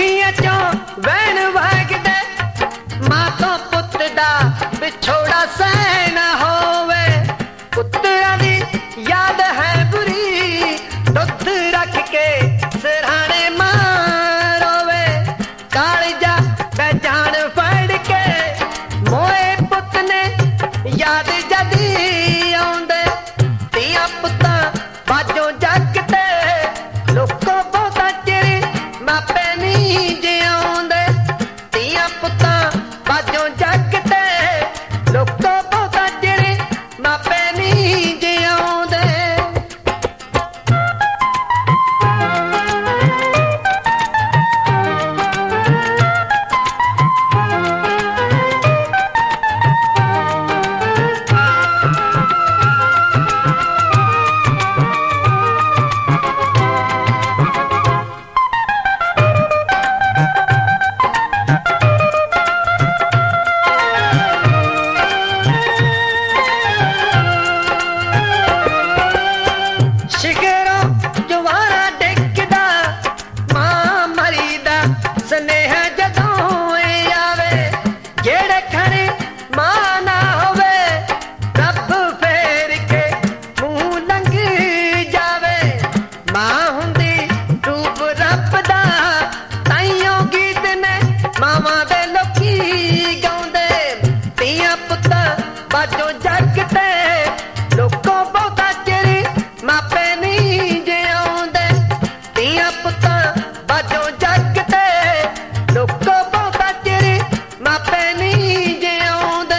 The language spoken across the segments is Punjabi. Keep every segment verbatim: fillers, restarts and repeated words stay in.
ਦੁਨੀਆ ਚੋਂ ਵਹਿਣ ਵਗਦੇ, ਮਾਂ ਤੋਂ ਪੁੱਤ ਦਾ ਵਿਛੋੜਾ ਸਹਿ ਨਾ ਹੋਵੇ। ਪੁੱਤਰਾਂ ਦੀ ਯਾਦ ਹੈ ਬੁਰੀ, ਦੁੱਧ ਰੱਖ ਕੇ ਸਿਰਹਾਣੇ ਮਾਂ ਰੋਵੇ। ਕਾਲਜਾ ਬੈ ਜਾਣ ਫੜ ਕੇ ਮੋਏ ਪੁੱਤ ਨੇ ਯਾਦ ਜਦੀ ਆਉਂਦੇ। ਧੀਆਂ ਪੁੱਤਾਂ ਬਾਝੋਂ ਜੱਗ ਤੇ ਲੋਕੋ ਬਹੁਤਾ ਚਿਰ ਮਾਪੇ ਨਹੀਂ ਜਿਉਂਦੇ। ਧੀਆਂ ਪੁੱਤਾਂ ਬਾਝੋਂ ਜੱਗ ਤੇ ਲੋਕੋ ਬਹੁਤਾ ਚਿਰ ਮਾਪੇ ਨਹੀਂ ਜਿਉਂਦੇ। ਬਾਝੋਂ ਜੱਗ ਤੇ ਲੋਕੋ ਬਹੁਤਾ ਚਿਰ ਮਾਪੇ ਨਹੀਂ ਜਿਉਂਦੇ। ਧੀਆਂ ਪੁੱਤਾਂ ਬਾਝੋਂ ਜੱਗ ਤੇ ਲੋਕੋ ਬਹੁਤਾ ਚਿਰ ਮਾਪੇ ਨਹੀਂ ਜਿਉਂਦੇ।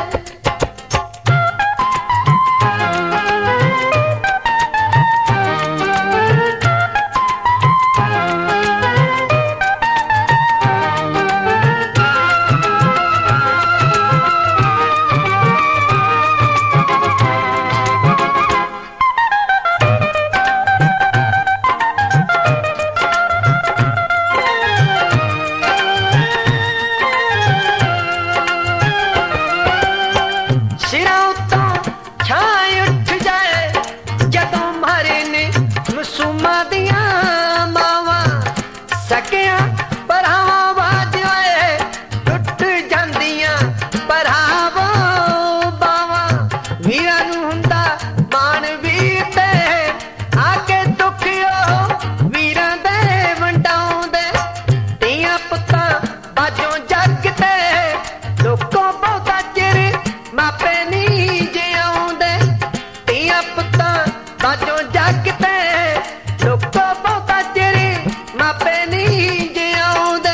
ਮਾਸੂਮਾਂ ਦੀਆਂ ਮਾਵਾਂ ਸਕਿਆਂ ਭਰਾਵਾਂ ਵਾਜੇ ਟੁੱਟ ਜਾਂਦੀਆਂ ਭਰਾਵਾਂ ਬਾਵਾਂ। ਵੀਰਾਂ ਨੂੰ ਹੁੰਦਾ ਮਾਣ ਵੀਰ ਤੇ ਆ ਕੇ ਦੁੱਖਿਓ ਵੀਰਾਂ ਦੇ ਵੰਡਾਉਂਦੇ। ਧੀਆਂ ਪੁੱਤਾਂ ਬਾਝੋਂ ਜੱਗ ਤੇ ਲੋਕੋ ਬਹੁਤਾ ਚਿਰ ਮਾਪੇ ਨਹੀਂ ਜਿਉਂਦੇ। ਧੀਆਂ ਪੁੱਤਾਂ ਬਾਝੋਂ ਜੱਗ ਤੇ ਲੋਕੋ ਬਹੁਤਾ ਚਿਰ ਮਾਪੇ ਨਹੀਂ ਜਿਉਂਦੇ।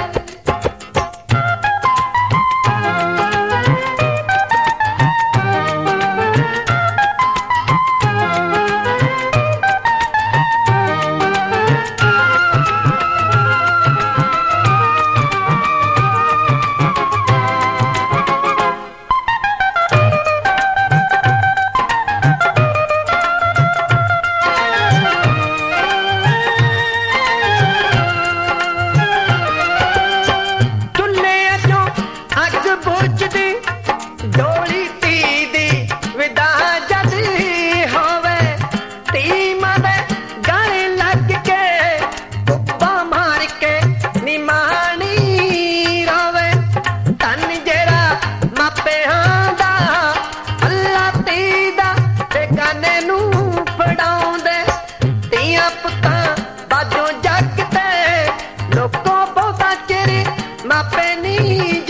ਡੋਲੀ ਧੀ ਦੀ ਵਿਦਾ ਜਦ ਹੋਵੇ, ਧੀ ਮਾਂ ਦੇ ਗਾਣੇ ਲੱਗ ਕੇ ਕੁੱਪਾ ਮਾਰ ਕੇ ਨਿਮਾਣੀ ਰੋਵੇ। ਧਨ ਜਿਹੜਾ ਮਾਪਿਆਂ ਦਾ ਅੱਲਾ ਧੀ ਦਾ ਬੇਗਾਨੇ ਨੂੰ ਫੜਾਉਂਦੇ। ਧੀਆਂ ਪੁੱਤਾਂ ਬਾਝੋਂ ਜੱਗ ਤੇ ਲੋਕੋ ਬਹੁਤਾ ਚਿਰ ਮਾਪੇ ਨਹੀਂ